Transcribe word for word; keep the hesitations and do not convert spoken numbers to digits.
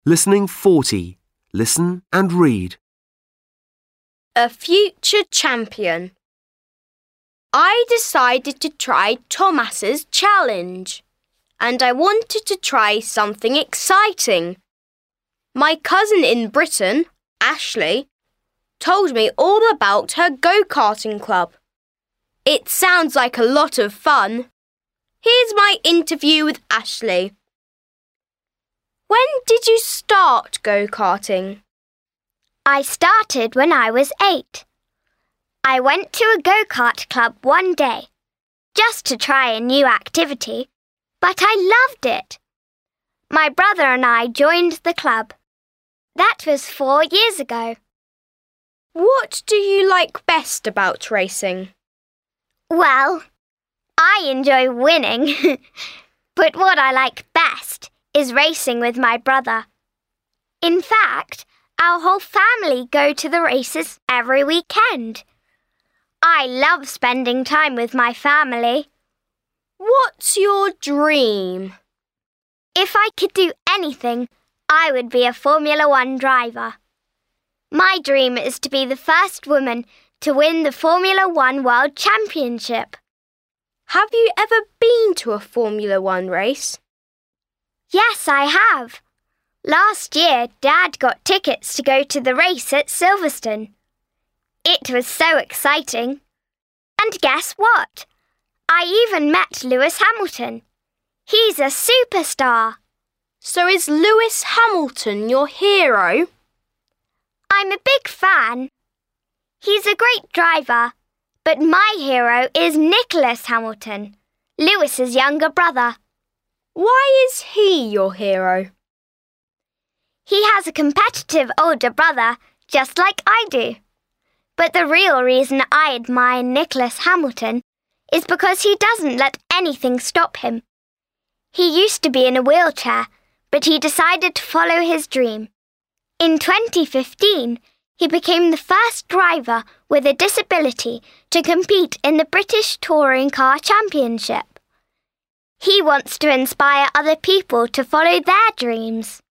Listening forty. Listen and read. A future champion. I decided to try Thomas's challenge, and I wanted to try something exciting. My cousin in Britain, Ashley, told me all about her go-karting club. It sounds like a lot of fun. Here's my interview with Ashley. When did you start go-karting? I started when I was eight. I went to a go-kart club one day, just to try a new activity, but I loved it. My brother and I joined the club. That was four years ago. What do you like best about racing? Well, I enjoy winning, but what I like best is racing with my brother. In fact, our whole family go to the races every weekend. I love spending time with my family. What's your dream? If I could do anything, I would be a Formula One driver. My dream is to be the first woman to win the Formula One World Championship. Have you ever been to a Formula One race? Yes, I have. Last year, Dad got tickets to go to the race at Silverstone. It was so exciting. And guess what? I even met Lewis Hamilton. He's a superstar. So is Lewis Hamilton your hero? I'm a big fan. He's a great driver, but my hero is Nicholas Hamilton, Lewis's younger brother. Why is he your hero? He has a competitive older brother, just like I do. But the real reason I admire Nicholas Hamilton is because he doesn't let anything stop him. He used to be in a wheelchair, but he decided to follow his dream. In twenty fifteen, he became the first driver with a disability to compete in the British Touring Car Championship. He wants to inspire other people to follow their dreams.